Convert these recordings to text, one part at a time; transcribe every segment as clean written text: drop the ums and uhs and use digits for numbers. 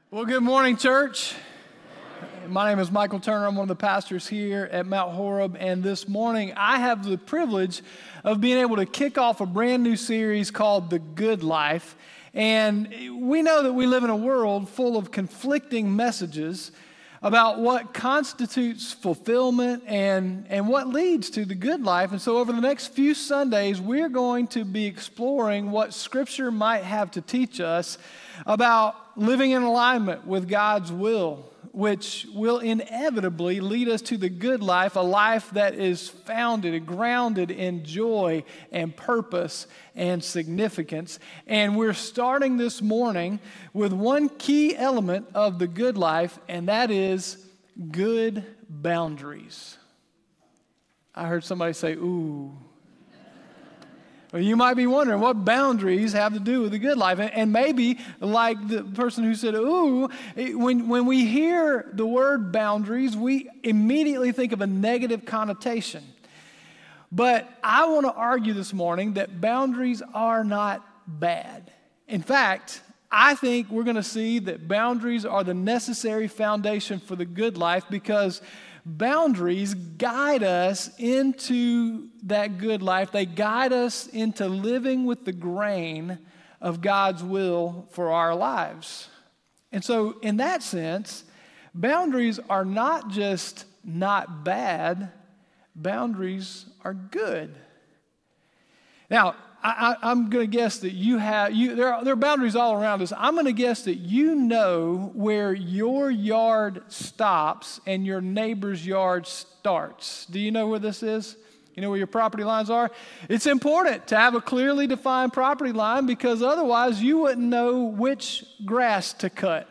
Well, good morning, church. My name is Michael Turner. I'm one of the pastors here at Mount Horeb, and this morning I have the privilege of being able to kick off a brand new series called The Good Life. And we know that we live in a world full of conflicting messages about what constitutes fulfillment and what leads to the good life. And so over the next few Sundays, we're going to be exploring what Scripture might have to teach us about living in alignment with God's will, which will inevitably lead us to the good life, a life that is founded and grounded in joy and purpose and significance. And we're starting this morning with one key element of the good life, and that is good boundaries. I heard somebody say, ooh. Well, you might be wondering what boundaries have to do with the good life. And maybe like the person who said, ooh, when we hear the word boundaries, we immediately think of a negative connotation. But I want to argue this morning that boundaries are not bad. In fact, I think we're going to see that boundaries are the necessary foundation for the good life because boundaries guide us into that good life. They guide us into living with the grain of God's will for our lives. And so in that sense, boundaries are not just not bad, boundaries are good. Now, I'm going to guess that there are boundaries all around us. I'm going to guess that you know where your yard stops and your neighbor's yard starts. Do you know where this is? You know where your property lines are? It's important to have a clearly defined property line because otherwise you wouldn't know which grass to cut.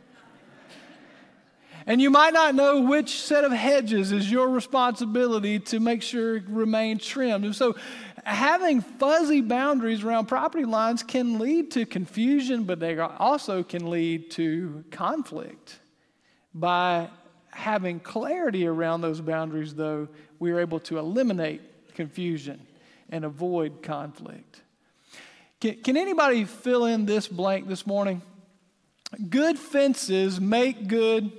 And you might not know which set of hedges is your responsibility to make sure it remains trimmed. And so having fuzzy boundaries around property lines can lead to confusion, but they also can lead to conflict. By having clarity around those boundaries, though, we are able to eliminate confusion and avoid conflict. Can anybody fill in this blank this morning? Good fences make good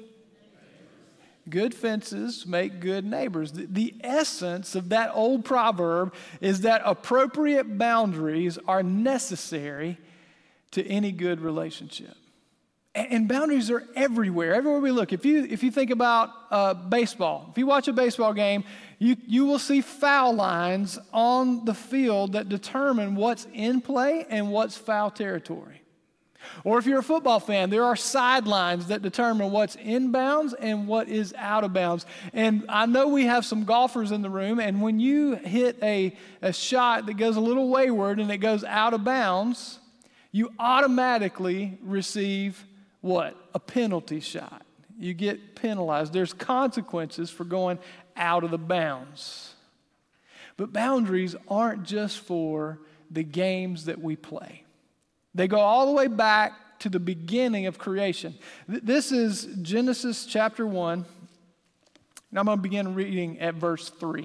fences make good neighbors. The essence of that old proverb is that appropriate boundaries are necessary to any good relationship. And boundaries are everywhere we look. If you think about baseball, if you watch a baseball game, you will see foul lines on the field that determine what's in play and what's foul territory. Or if you're a football fan, there are sidelines that determine what's in bounds and what is out of bounds. And I know we have some golfers in the room, and when you hit a shot that goes a little wayward and it goes out of bounds, you automatically receive what? A penalty shot. You get penalized. There's consequences for going out of the bounds. But boundaries aren't just for the games that we play. They go all the way back to the beginning of creation. This is Genesis chapter 1. And I'm going to begin reading at verse 3.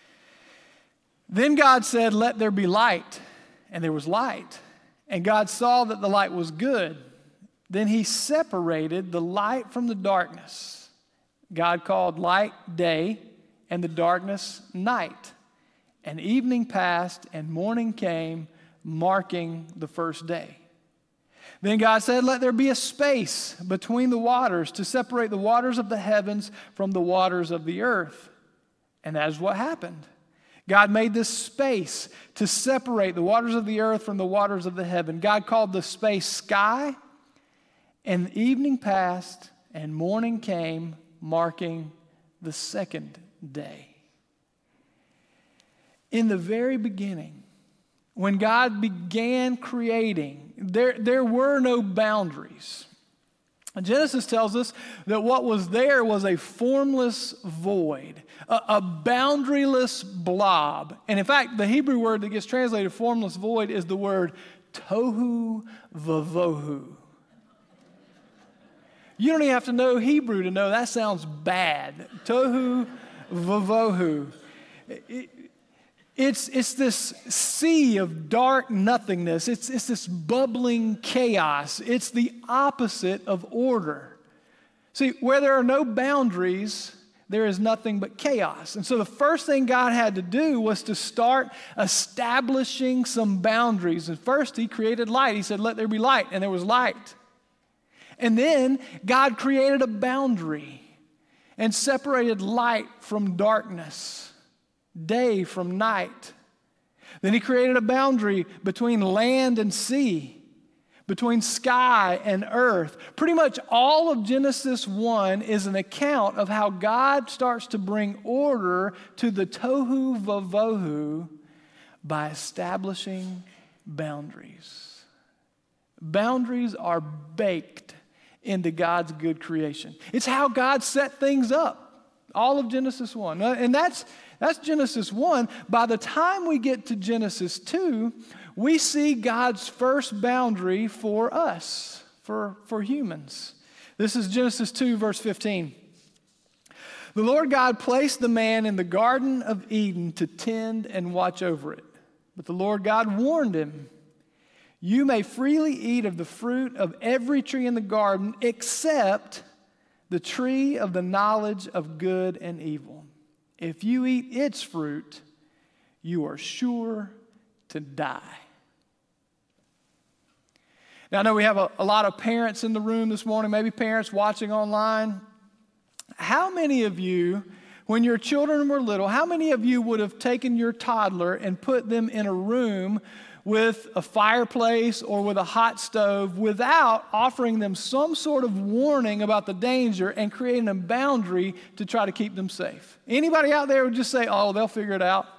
Then God said, "Let there be light." And there was light. And God saw that the light was good. Then he separated the light from the darkness. God called light day and the darkness night. And evening passed and morning came, marking the first day. Then God said, "Let there be a space between the waters to separate the waters of the heavens from the waters of the earth." And that is what happened. God made this space to separate the waters of the earth from the waters of the heaven. God called the space sky, and evening passed and morning came, marking the second day. In the very beginning, when God began creating, there were no boundaries. Genesis tells us that what was there was a formless void, a boundaryless blob. And in fact, the Hebrew word that gets translated formless void is the word tohu vavohu. You don't even have to know Hebrew to know that sounds bad. Tohu vavohu. It's this sea of dark nothingness. It's this bubbling chaos. It's the opposite of order. See, where there are no boundaries, there is nothing but chaos. And so the first thing God had to do was to start establishing some boundaries. And first, he created light. He said, let there be light, and there was light. And then God created a boundary and separated light from darkness, day from night. Then he created a boundary between land and sea, between sky and earth. Pretty much all of Genesis 1 is an account of how God starts to bring order to the tohu vavohu by establishing boundaries. Boundaries are baked into God's good creation. It's how God set things up, all of Genesis 1. And that's Genesis 1. By the time we get to Genesis 2, we see God's first boundary for us, for humans. This is Genesis 2, verse 15. The Lord God placed the man in the Garden of Eden to tend and watch over it. But the Lord God warned him, you may freely eat of the fruit of every tree in the garden except the tree of the knowledge of good and evil. If you eat its fruit, you are sure to die. Now, I know we have a lot of parents in the room this morning, maybe parents watching online. How many of you, when your children were little, how many of you would have taken your toddler and put them in a room with a fireplace or with a hot stove without offering them some sort of warning about the danger and creating a boundary to try to keep them safe? Anybody out there would just say, oh, they'll figure it out?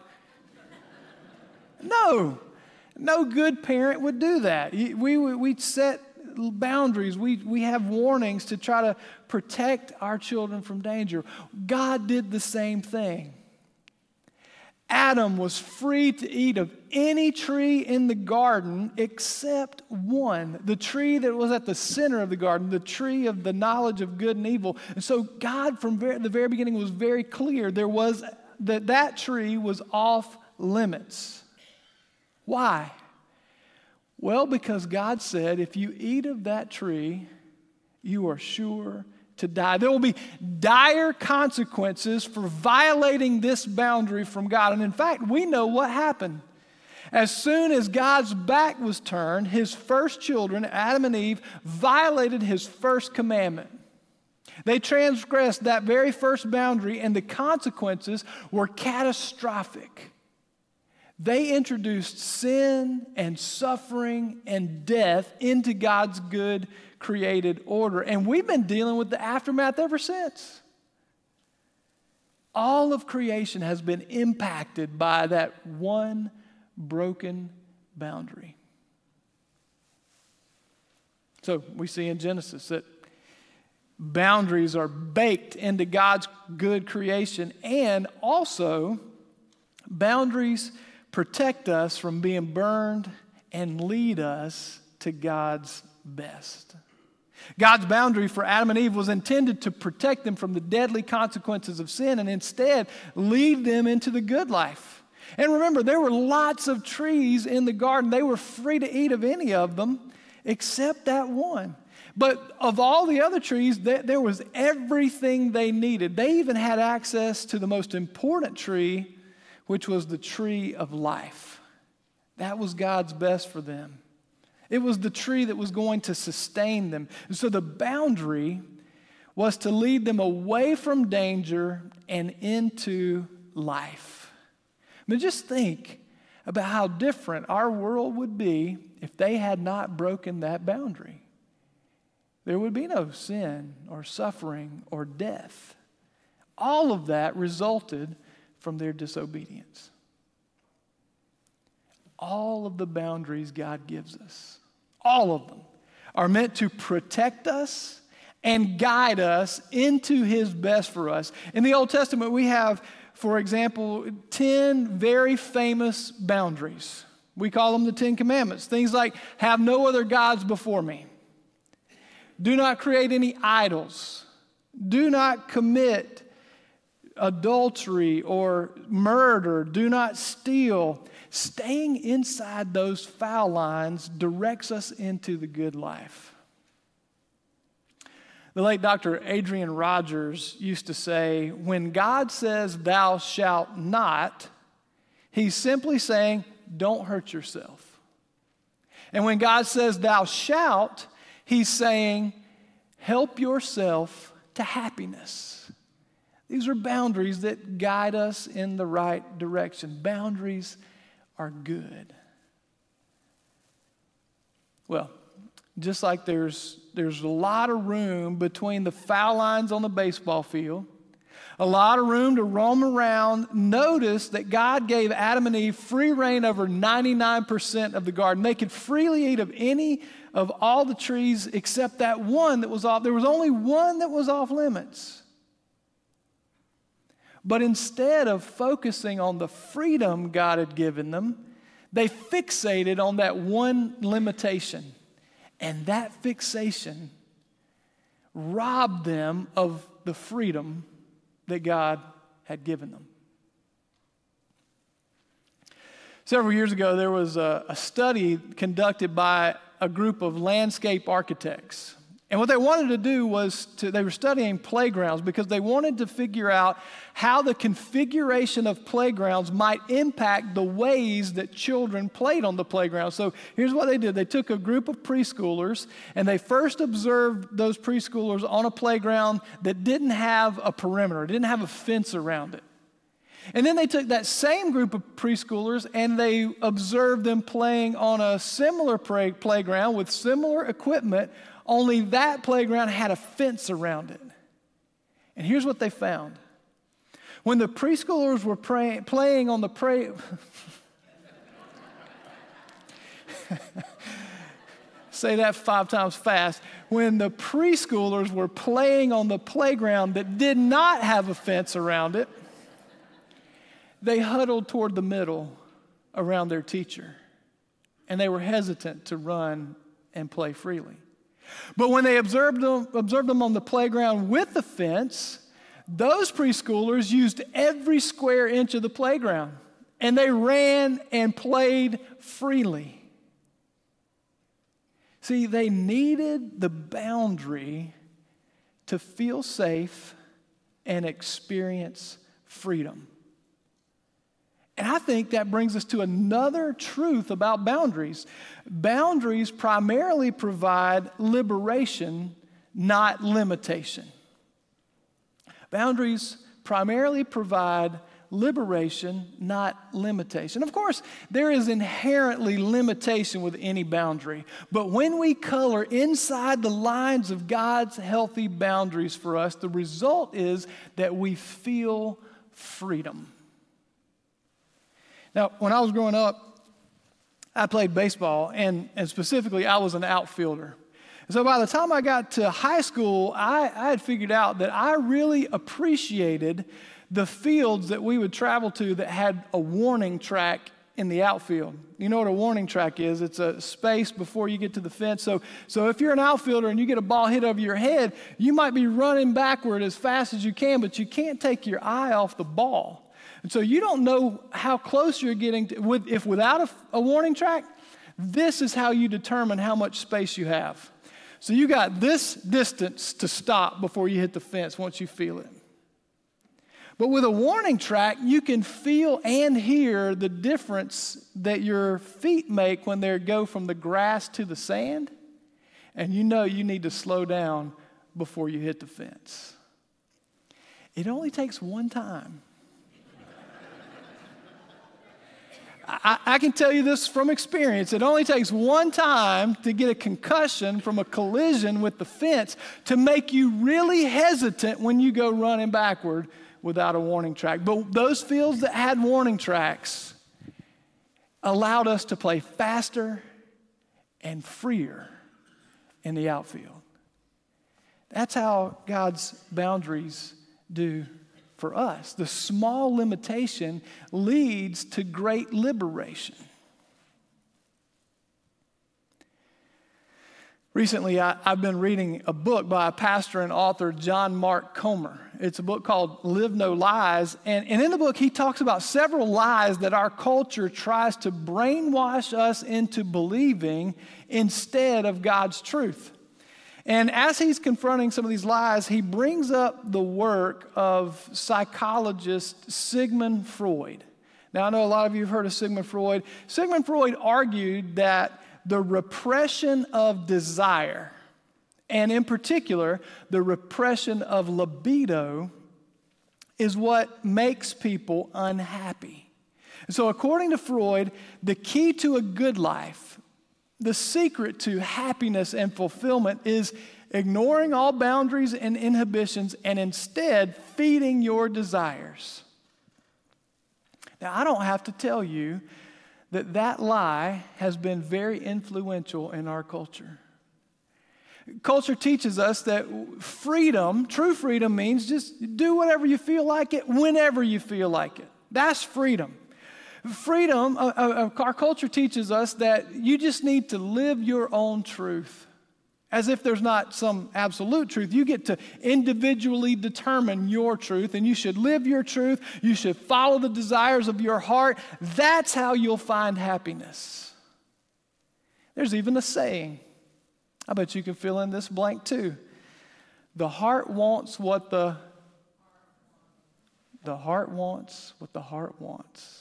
No good parent would do that. We'd set boundaries. We have warnings to try to protect our children from danger. God did the same thing. Adam was free to eat of any tree in the garden except one, the tree that was at the center of the garden, the tree of the knowledge of good and evil. And so God, from the very beginning, was very clear. There was that tree was off limits. Why? Well, because God said, if you eat of that tree, you are sure to die. There will be dire consequences for violating this boundary from God. And in fact, we know what happened. As soon as God's back was turned, his first children, Adam and Eve, violated his first commandment. They transgressed that very first boundary, and the consequences were catastrophic. They introduced sin and suffering and death into God's good created order. And we've been dealing with the aftermath ever since. All of creation has been impacted by that one broken boundary. So we see in Genesis that boundaries are baked into God's good creation, and also boundaries protect us from being burned and lead us to God's best. God's boundary for Adam and Eve was intended to protect them from the deadly consequences of sin and instead lead them into the good life. And remember, there were lots of trees in the garden. They were free to eat of any of them except that one. But of all the other trees, there was everything they needed. They even had access to the most important tree, which was the tree of life. That was God's best for them. It was the tree that was going to sustain them. And so the boundary was to lead them away from danger and into life. I mean, just think about how different our world would be if they had not broken that boundary. There would be no sin or suffering or death. All of that resulted from their disobedience. All of the boundaries God gives us, all of them, are meant to protect us and guide us into his best for us. In the Old Testament, we have, for example, 10 very famous boundaries. We call them the 10 Commandments. Things like, have no other gods before me. Do not create any idols. Do not commit adultery or murder, do not steal. Staying inside those foul lines directs us into the good life. The late Dr. Adrian Rogers used to say, when God says, thou shalt not, he's simply saying, don't hurt yourself. And when God says, thou shalt, he's saying, help yourself to happiness. These are boundaries that guide us in the right direction. Boundaries are good. Well, just like there's a lot of room between the foul lines on the baseball field, a lot of room to roam around. Notice that God gave Adam and Eve free reign over 99% of the garden. They could freely eat of any of all the trees except that one that was off. There was only one that was off limits. But instead of focusing on the freedom God had given them, they fixated on that one limitation. And that fixation robbed them of the freedom that God had given them. Several years ago, there was a study conducted by a group of landscape architects. And what they wanted to do was they were studying playgrounds because they wanted to figure out how the configuration of playgrounds might impact the ways that children played on the playground. So here's what they did. They took a group of preschoolers and they first observed those preschoolers on a playground that didn't have a perimeter, didn't have a fence around it. And then they took that same group of preschoolers and they observed them playing on a similar playground with similar equipment, only that playground had a fence around it. And here's what they found. When the preschoolers were playing on the say that 5 times fast. When the preschoolers were playing on the playground that did not have a fence around it, they huddled toward the middle around their teacher. And they were hesitant to run and play freely. But when they observed them on the playground with the fence, those preschoolers used every square inch of the playground. And they ran and played freely. See, they needed the boundary to feel safe and experience freedom. And I think that brings us to another truth about boundaries. Boundaries primarily provide liberation, not limitation. Boundaries primarily provide liberation, not limitation. Of course, there is inherently limitation with any boundary. But when we color inside the lines of God's healthy boundaries for us, the result is that we feel freedom. Now, when I was growing up, I played baseball, and specifically, I was an outfielder. And so by the time I got to high school, I had figured out that I really appreciated the fields that we would travel to that had a warning track in the outfield. You know what a warning track is? It's a space before you get to the fence. So if you're an outfielder and you get a ball hit over your head, you might be running backward as fast as you can, but you can't take your eye off the ball. And so you don't know how close you're getting to, if without a warning track, this is how you determine how much space you have. So you got this distance to stop before you hit the fence once you feel it. But with a warning track, you can feel and hear the difference that your feet make when they go from the grass to the sand. And you know you need to slow down before you hit the fence. It only takes one time. I can tell you this from experience. It only takes one time to get a concussion from a collision with the fence to make you really hesitant when you go running backward without a warning track. But those fields that had warning tracks allowed us to play faster and freer in the outfield. That's how God's boundaries do for us. The small limitation leads to great liberation. Recently, I've been reading a book by a pastor and author, John Mark Comer. It's a book called Live No Lies. And in the book, he talks about several lies that our culture tries to brainwash us into believing instead of God's truth. And as he's confronting some of these lies, he brings up the work of psychologist Sigmund Freud. Now, I know a lot of you have heard of Sigmund Freud. Sigmund Freud argued that the repression of desire, and in particular, the repression of libido, is what makes people unhappy. And so according to Freud, the key to a good life, the secret to happiness and fulfillment, is ignoring all boundaries and inhibitions and instead feeding your desires. Now, I don't have to tell you that lie has been very influential in our culture. Culture teaches us that freedom, true freedom, means just do whatever you feel like it, whenever you feel like it. That's freedom. Freedom, our culture teaches us that you just need to live your own truth. As if there's not some absolute truth. You get to individually determine your truth, and you should live your truth. You should follow the desires of your heart. That's how you'll find happiness. There's even a saying. I bet you can fill in this blank too. The heart wants what the heart wants what the heart wants.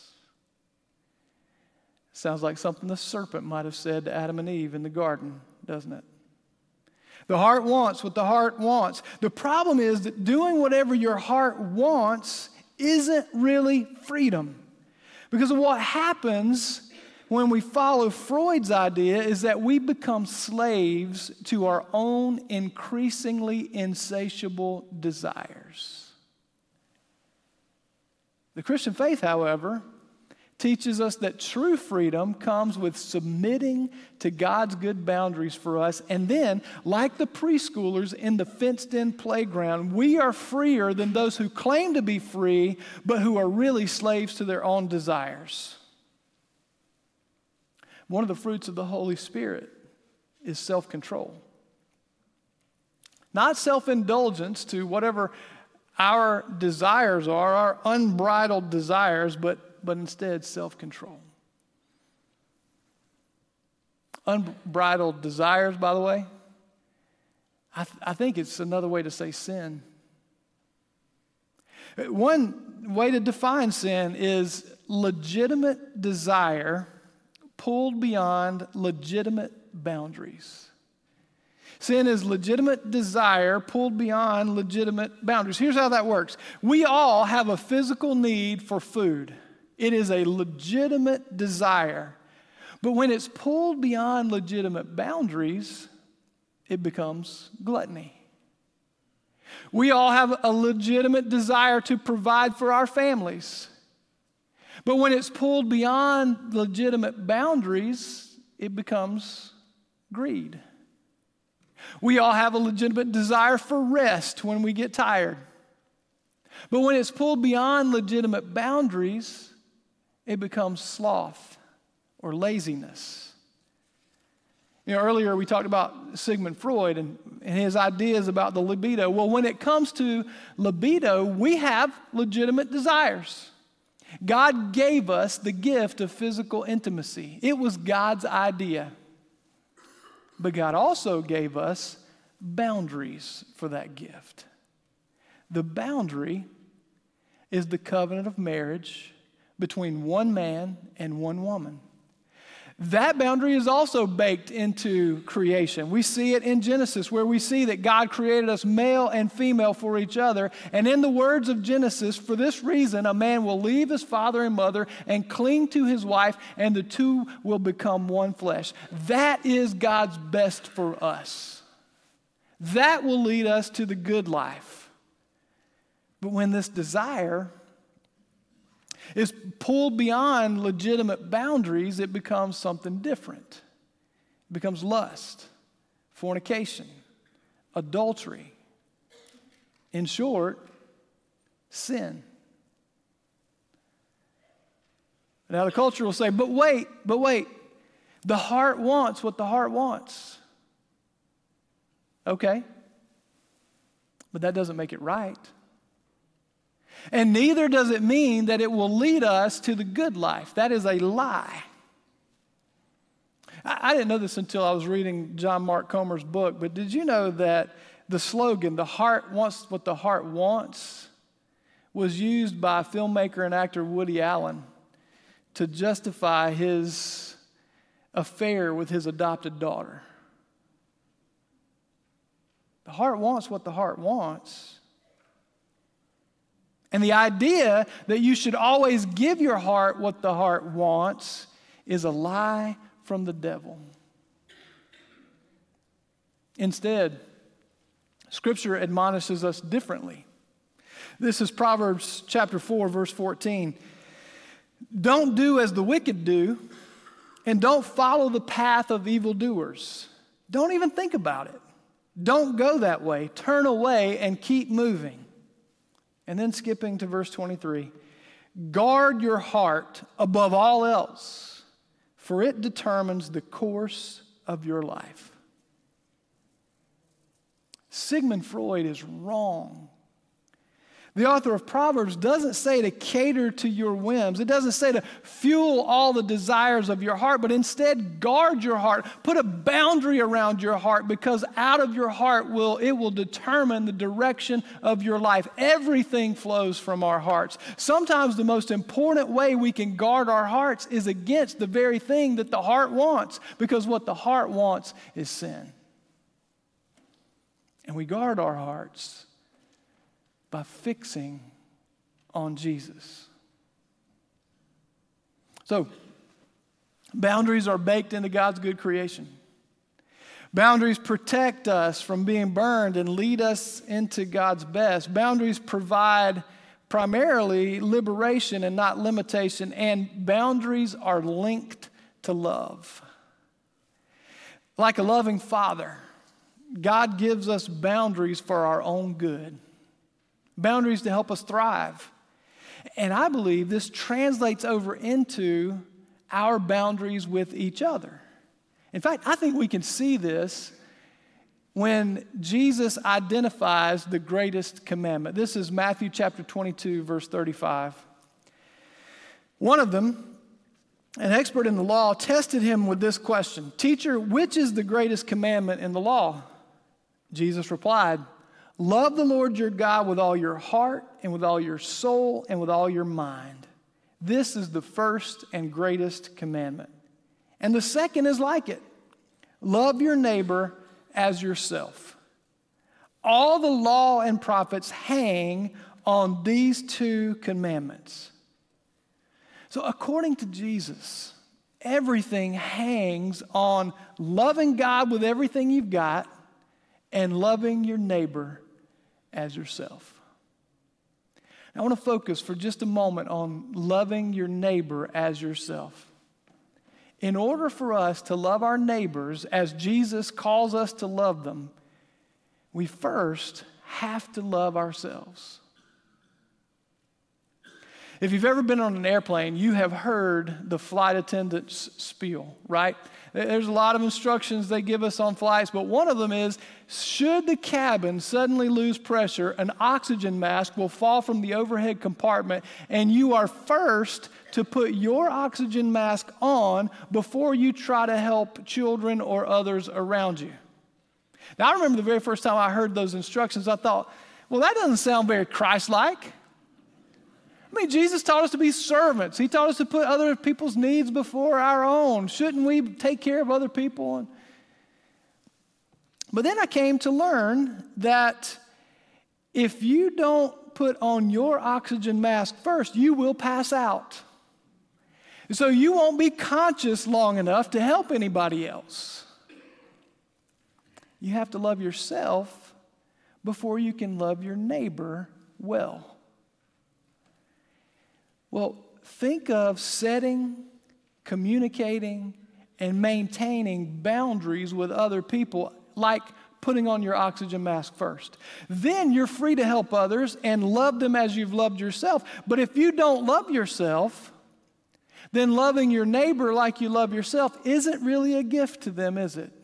Sounds like something the serpent might have said to Adam and Eve in the garden, doesn't it? The heart wants what the heart wants. The problem is that doing whatever your heart wants isn't really freedom. Because of what happens when we follow Freud's idea is that we become slaves to our own increasingly insatiable desires. The Christian faith, however, teaches us that true freedom comes with submitting to God's good boundaries for us. And then, like the preschoolers in the fenced-in playground, we are freer than those who claim to be free, but who are really slaves to their own desires. One of the fruits of the Holy Spirit is self-control. Not self-indulgence to whatever our desires are, our unbridled desires, but instead self-control. Unbridled desires, by the way, I think it's another way to say sin. One way to define sin is legitimate desire pulled beyond legitimate boundaries. Sin is legitimate desire pulled beyond legitimate boundaries. Here's how that works. We all have a physical need for food. It is a legitimate desire. But when it's pulled beyond legitimate boundaries, it becomes gluttony. We all have a legitimate desire to provide for our families. But when it's pulled beyond legitimate boundaries, it becomes greed. We all have a legitimate desire for rest when we get tired. But when it's pulled beyond legitimate boundaries, it becomes sloth or laziness. You know, earlier we talked about Sigmund Freud and his ideas about the libido. Well, when it comes to libido, we have legitimate desires. God gave us the gift of physical intimacy. It was God's idea. But God also gave us boundaries for that gift. The boundary is the covenant of marriage between one man and one woman. That boundary is also baked into creation. We see it in Genesis, where we see that God created us male and female for each other. And in the words of Genesis, for this reason, a man will leave his father and mother and cling to his wife, and the two will become one flesh. That is God's best for us. That will lead us to the good life. But when this desire is pulled beyond legitimate boundaries, it becomes something different. It becomes lust, fornication, adultery. In short, sin. Now the culture will say, but wait, the heart wants what the heart wants. Okay, but that doesn't make it right. And neither does it mean that it will lead us to the good life. That is a lie. I didn't know this until I was reading John Mark Comer's book, but did you know that the slogan, "The heart wants what the heart wants," was used by filmmaker and actor Woody Allen to justify his affair with his adopted daughter? The heart wants what the heart wants. And the idea that you should always give your heart what the heart wants is a lie from the devil. Instead, Scripture admonishes us differently. This is Proverbs chapter 4, verse 14. Don't do as the wicked do, and don't follow the path of evildoers. Don't even think about it. Don't go that way. Turn away and keep moving. And then skipping to verse 23. Guard your heart above all else, for it determines the course of your life. Sigmund Freud is wrong. The author of Proverbs doesn't say to cater to your whims. It doesn't say to fuel all the desires of your heart, but instead guard your heart. Put a boundary around your heart, because out of your heart it will determine the direction of your life. Everything flows from our hearts. Sometimes the most important way we can guard our hearts is against the very thing that the heart wants, because what the heart wants is sin. And we guard our hearts by fixing on Jesus. So, boundaries are baked into God's good creation. Boundaries protect us from being burned and lead us into God's best. Boundaries provide primarily liberation and not limitation, and boundaries are linked to love. Like a loving father, God gives us boundaries for our own good. Boundaries to help us thrive. And I believe this translates over into our boundaries with each other. In fact, I think we can see this when Jesus identifies the greatest commandment. This is Matthew chapter 22, verse 35. One of them, an expert in the law, tested him with this question: "Teacher, which is the greatest commandment in the law?" Jesus replied, "Love the Lord your God with all your heart and with all your soul and with all your mind. This is the first and greatest commandment. And the second is like it. Love your neighbor as yourself. All the law and prophets hang on these two commandments." So according to Jesus, everything hangs on loving God with everything you've got and loving your neighbor as yourself. Now, I want to focus for just a moment on loving your neighbor as yourself. In order for us to love our neighbors as Jesus calls us to love them, we first have to love ourselves. If you've ever been on an airplane, you have heard the flight attendant's spiel, right? There's a lot of instructions they give us on flights, but one of them is, should the cabin suddenly lose pressure, an oxygen mask will fall from the overhead compartment, and you are first to put your oxygen mask on before you try to help children or others around you. Now, I remember the very first time I heard those instructions, I thought, well, that doesn't sound very Christ-like. I mean, Jesus taught us to be servants. He taught us to put other people's needs before our own. Shouldn't we take care of other people? But then I came to learn that if you don't put on your oxygen mask first, you will pass out. So you won't be conscious long enough to help anybody else. You have to love yourself before you can love your neighbor well. Well, think of setting, communicating, and maintaining boundaries with other people, like putting on your oxygen mask first. Then you're free to help others and love them as you've loved yourself. But if you don't love yourself, then loving your neighbor like you love yourself isn't really a gift to them, is it?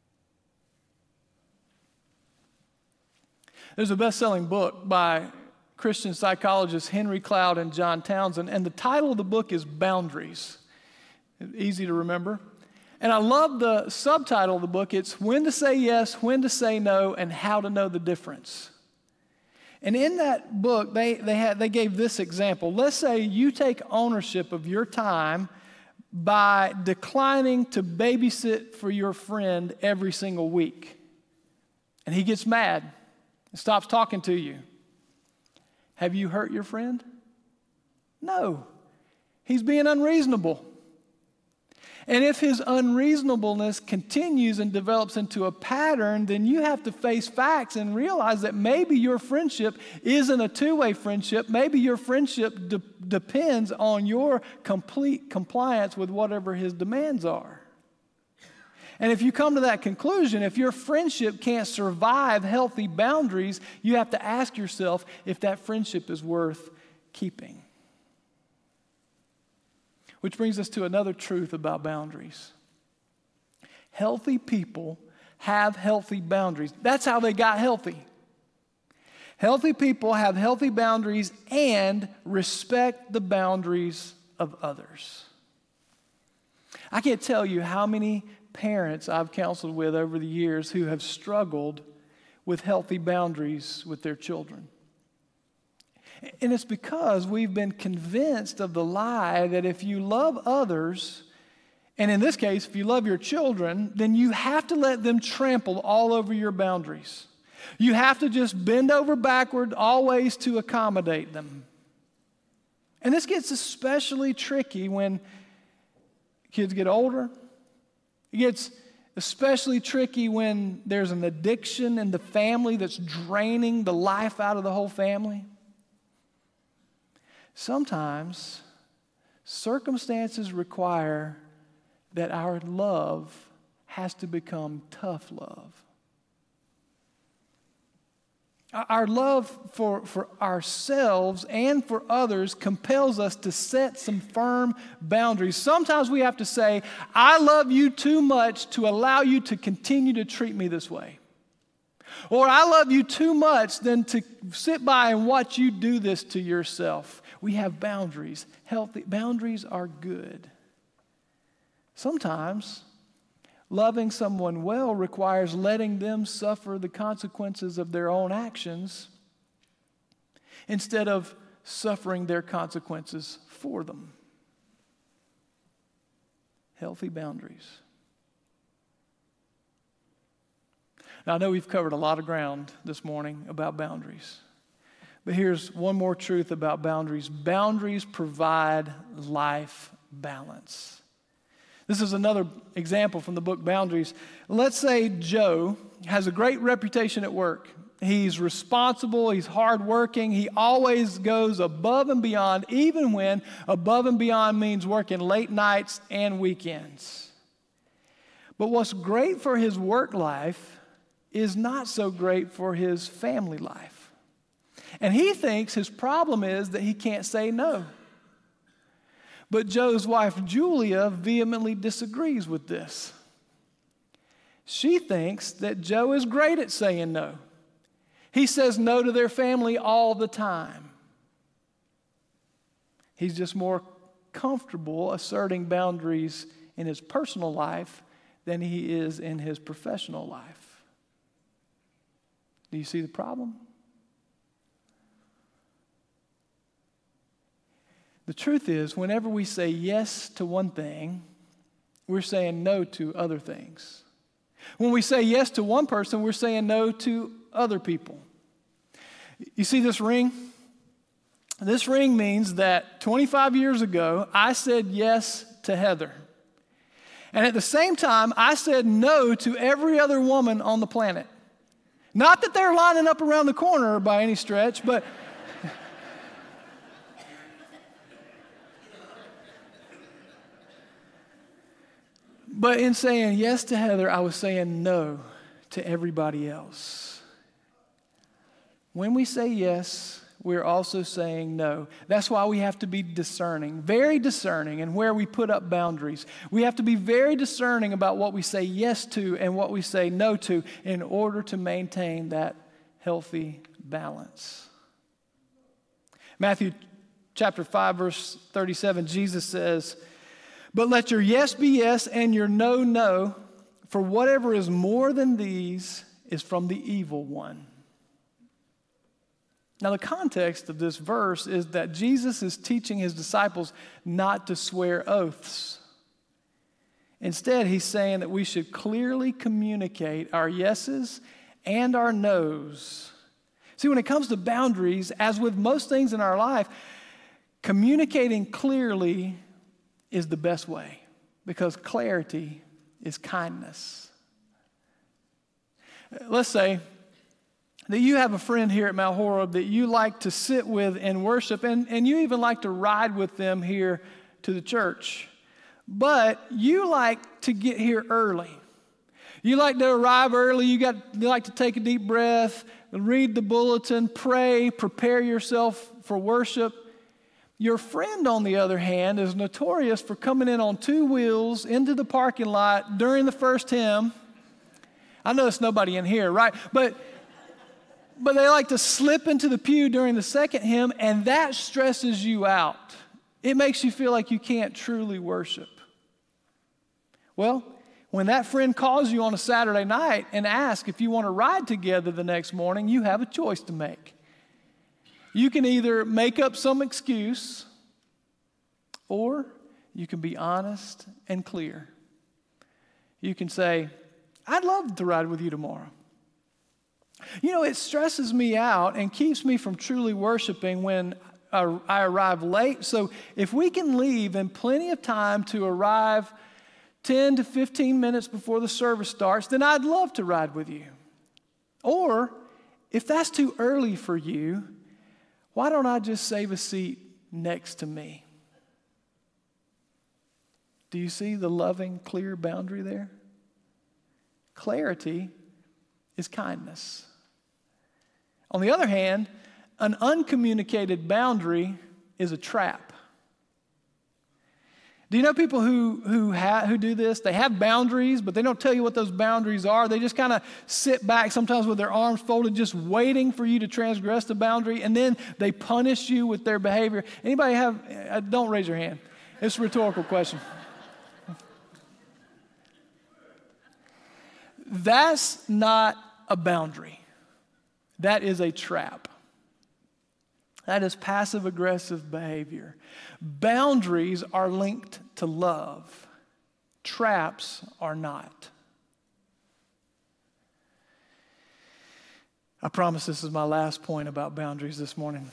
There's a best-selling book by Christian psychologists Henry Cloud and John Townsend, and the title of the book is Boundaries. Easy to remember. And I love the subtitle of the book. It's When to Say Yes, When to Say No, and How to Know the Difference. And in that book, they gave this example. Let's say you take ownership of your time by declining to babysit for your friend every single week. And he gets mad and stops talking to you. Have you hurt your friend? No. He's being unreasonable. And if his unreasonableness continues and develops into a pattern, then you have to face facts and realize that maybe your friendship isn't a two-way friendship. Maybe your friendship depends on your complete compliance with whatever his demands are. And if you come to that conclusion, if your friendship can't survive healthy boundaries, you have to ask yourself if that friendship is worth keeping. Which brings us to another truth about boundaries. Healthy people have healthy boundaries. That's how they got healthy. Healthy people have healthy boundaries and respect the boundaries of others. I can't tell you how many parents I've counseled with over the years who have struggled with healthy boundaries with their children. And it's because we've been convinced of the lie that if you love others, and in this case, if you love your children, then you have to let them trample all over your boundaries. You have to just bend over backward always to accommodate them. And this gets especially tricky when kids get older. It gets especially tricky when there's an addiction in the family that's draining the life out of the whole family. Sometimes circumstances require that our love has to become tough love. Our love for ourselves and for others compels us to set some firm boundaries. Sometimes we have to say, I love you too much to allow you to continue to treat me this way. Or I love you too much than to sit by and watch you do this to yourself. We have boundaries. Healthy boundaries are good. Sometimes loving someone well requires letting them suffer the consequences of their own actions instead of suffering their consequences for them. Healthy boundaries. Now, I know we've covered a lot of ground this morning about boundaries. But here's one more truth about boundaries. Boundaries provide life balance. This is another example from the book Boundaries. Let's say Joe has a great reputation at work. He's responsible, he's hardworking, he always goes above and beyond, even when above and beyond means working late nights and weekends. But what's great for his work life is not so great for his family life. And he thinks his problem is that he can't say no. But Joe's wife, Julia, vehemently disagrees with this. She thinks that Joe is great at saying no. He says no to their family all the time. He's just more comfortable asserting boundaries in his personal life than he is in his professional life. Do you see the problem? The truth is, whenever we say yes to one thing, we're saying no to other things. When we say yes to one person, we're saying no to other people. You see this ring? This ring means that 25 years ago, I said yes to Heather. And at the same time, I said no to every other woman on the planet. Not that they're lining up around the corner by any stretch, but But in saying yes to Heather, I was saying no to everybody else. When we say yes, we're also saying no. That's why we have to be discerning, very discerning in where we put up boundaries. We have to be very discerning about what we say yes to and what we say no to in order to maintain that healthy balance. Matthew chapter 5, verse 37, Jesus says, "But let your yes be yes and your no, no, for whatever is more than these is from the evil one." Now, the context of this verse is that Jesus is teaching his disciples not to swear oaths. Instead, he's saying that we should clearly communicate our yeses and our nos. See, when it comes to boundaries, as with most things in our life, communicating clearly is the best way because clarity is kindness. Let's say that you have a friend here at Mount Horeb that you like to sit with and worship, and you even like to ride with them here to the church. But you like to get here early. You like to arrive early. You like to take a deep breath, read the bulletin, pray, prepare yourself for worship. Your friend, on the other hand, is notorious for coming in on two wheels into the parking lot during the first hymn. I know it's nobody in here, right? But they like to slip into the pew during the second hymn, and that stresses you out. It makes you feel like you can't truly worship. Well, when that friend calls you on a Saturday night and asks if you want to ride together the next morning, you have a choice to make. You can either make up some excuse, or you can be honest and clear. You can say, "I'd love to ride with you tomorrow. You know, it stresses me out and keeps me from truly worshiping when I arrive late. So if we can leave in plenty of time to arrive 10 to 15 minutes before the service starts, then I'd love to ride with you. Or if that's too early for you, why don't I just save a seat next to me?" Do you see the loving, clear boundary there? Clarity is kindness. On the other hand, an uncommunicated boundary is a trap. Do you know people who do this? They have boundaries, but they don't tell you what those boundaries are. They just kind of sit back, sometimes with their arms folded, just waiting for you to transgress the boundary, and then they punish you with their behavior. Anybody have, don't raise your hand. It's a rhetorical question. That's not a boundary. That is a trap. That is passive-aggressive behavior. Boundaries are linked to love. Traps are not. I promise this is my last point about boundaries this morning.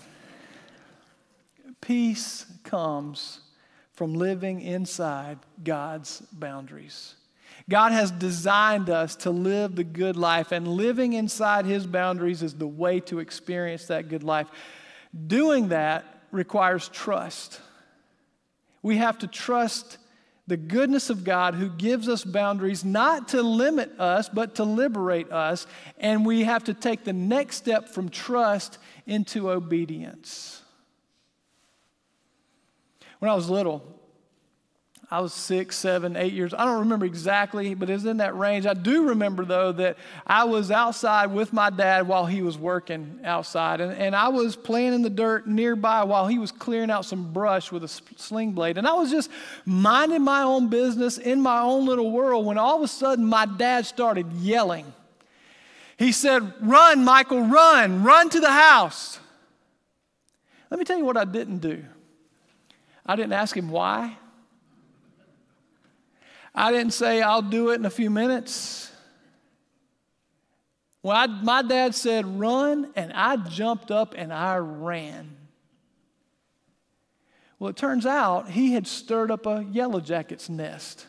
Peace comes from living inside God's boundaries. God has designed us to live the good life, and living inside His boundaries is the way to experience that good life. Doing that requires trust. We have to trust the goodness of God who gives us boundaries not to limit us, but to liberate us. And we have to take the next step from trust into obedience. When I was little, I was 6, 7, 8 years. I don't remember exactly, but it was in that range. I do remember, though, that I was outside with my dad while he was working outside. And I was playing in the dirt nearby while he was clearing out some brush with a sling blade. And I was just minding my own business in my own little world when all of a sudden my dad started yelling. He said, "Run, Michael, run. Run to the house." Let me tell you what I didn't do. I didn't ask him why. I didn't say, "I'll do it in a few minutes." When my dad said, "Run," and I jumped up and I ran. Well, it turns out he had stirred up a yellow jacket's nest.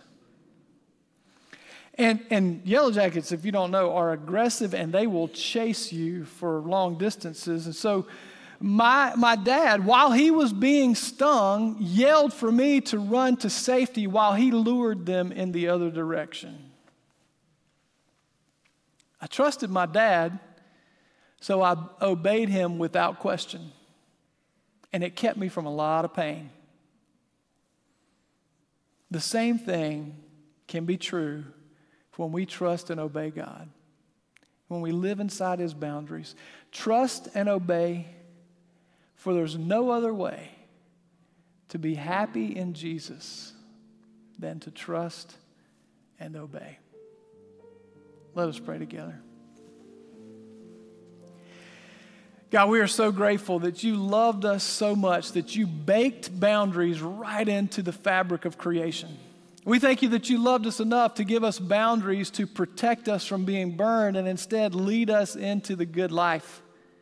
And yellow jackets, if you don't know, are aggressive and they will chase you for long distances. And so my dad, while he was being stung, yelled for me to run to safety while he lured them in the other direction. I trusted my dad, so I obeyed him without question. And it kept me from a lot of pain. The same thing can be true when we trust and obey God, when we live inside His boundaries. Trust and obey For there's no other way to be happy in Jesus than to trust and obey. Let us pray together. God, we are so grateful that you loved us so much that you baked boundaries right into the fabric of creation. We thank you that you loved us enough to give us boundaries to protect us from being burned and instead lead us into the good life.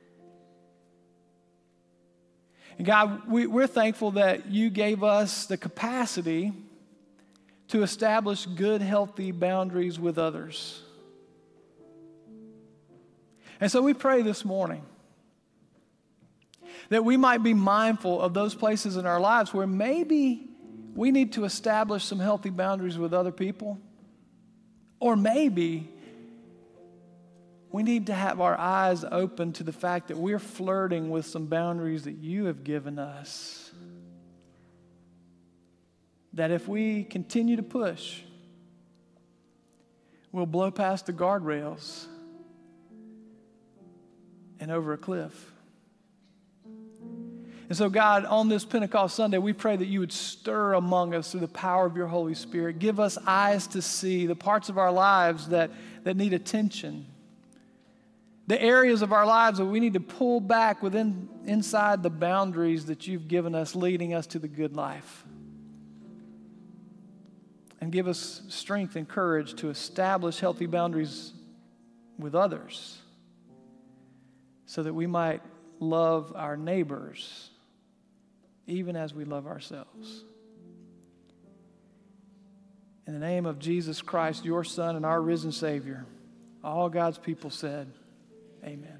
And God, we're thankful that you gave us the capacity to establish good, healthy boundaries with others. And so we pray this morning that we might be mindful of those places in our lives where maybe we need to establish some healthy boundaries with other people. Or maybe we need to have our eyes open to the fact that we're flirting with some boundaries that you have given us. That if we continue to push, we'll blow past the guardrails and over a cliff. And so, God, on this Pentecost Sunday, we pray that you would stir among us through the power of your Holy Spirit. Give us eyes to see the parts of our lives that need attention. The areas of our lives that we need to pull back inside the boundaries that you've given us, leading us to the good life. And give us strength and courage to establish healthy boundaries with others so that we might love our neighbors even as we love ourselves. In the name of Jesus Christ, your Son and our risen Savior, all God's people said, amen.